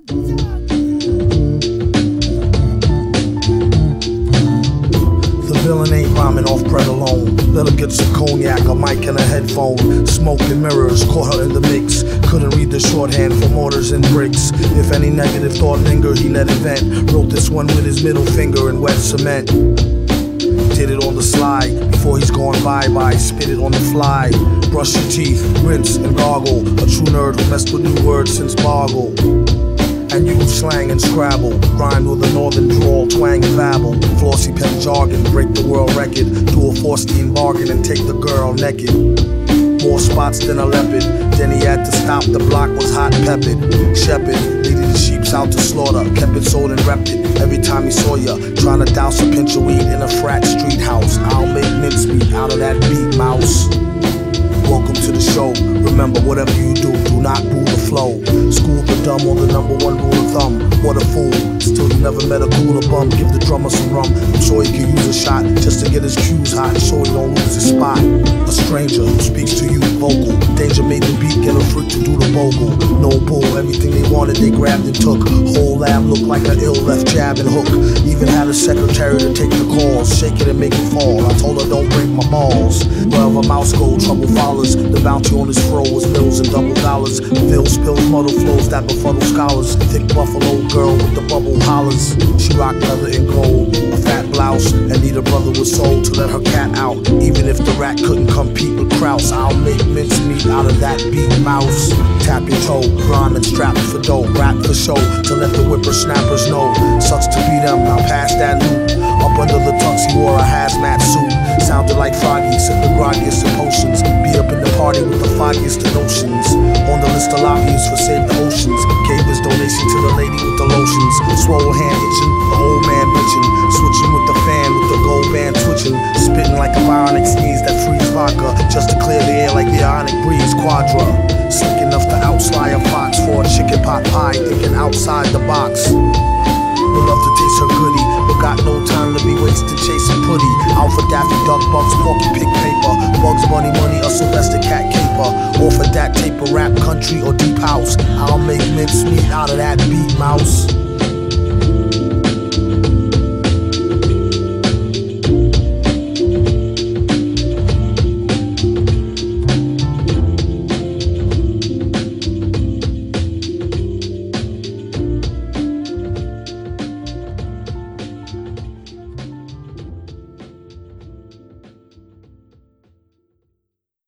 The villain ain't rhyming off bread alone. Let her get some cognac, a mic and a headphone. Smoke and mirrors, caught her in the mix. Couldn't read the shorthand for mortars and bricks. If any negative thought lingered, he let it vent. Wrote this one with his middle finger in wet cement. Did it on the slide, before he's gone bye-bye. Spit it on the fly. Brush your teeth, rinse and gargle. A true nerd who messed with new words since Boggle. And use slang and Scrabble. Rhyme with a northern drawl, twang and babble. Flossy pen jargon, break the world record. Do a Forstein bargain and take the girl naked. More spots than a leopard. Then he had to stop, the block was hot peppered. Shepherd, leading the sheeps out to slaughter. Kept it sold and repped it every time he saw ya. Trying to douse a pinch of weed in a frat street house. I'll make mincemeat out of that beat, mouse. Welcome to the show. Remember, whatever you do not boo the flow. School the dumb on the #1 rule of thumb. What a fool. Still you never met a cooler bum. Give the drummer some rum. I'm sure he could use a shot just to get his cues hot, so he don't lose his spot. A stranger who speaks to you vocal. Danger made the beat, get a freak to do the vocal. No bull, everything they wanted they grabbed and took. Whole lab looked like an ill left jab and hook. Even had a secretary to take the calls. Shake it and make it fall. I told her don't break my balls. Wherever mouse goes, trouble follows. The bounty on his fro was bills and double dollars. Phil spills, muddle flows that befuddle scholars. Thick buffalo girl with the bubble hollers. She rocked leather and gold, a fat blouse, and neither brother was sold to let her cat out. Even if the rat couldn't compete with Kraus, I'll make mincemeat out of that beat, mouse. Tap your toe, rhyme and strap for dough. Rap for show, to let the whippersnappers know. Sucks to be them, now pass that loop. Up under the tux he wore a hazmat suit. Sounded like Froggy, sipped the groggiest of potions. Be up in the party with the foggiest of notions. On the list of lobbyists for Save the Oceans. Gave his donation to the lady with the lotions. Swole hand itching, the old man bitching. Switching with the fan with the gold band twitching. Spitting like a bionic sneeze that frees vodka. Just to clear the air like the ionic breeze. Quadra. Slick enough to outslide a fox for a chicken pot pie. Thinking outside the box. Would love to taste her goodie, but got no time to be wasted chasing putty. Out for Daffy Duck, Bugs, Porky Pig paper. Bugs Bunny money, a Sylvester Cat caper. Or for that taper, rap, country, or deep house. I'll make mincemeat out of that beat, mouse.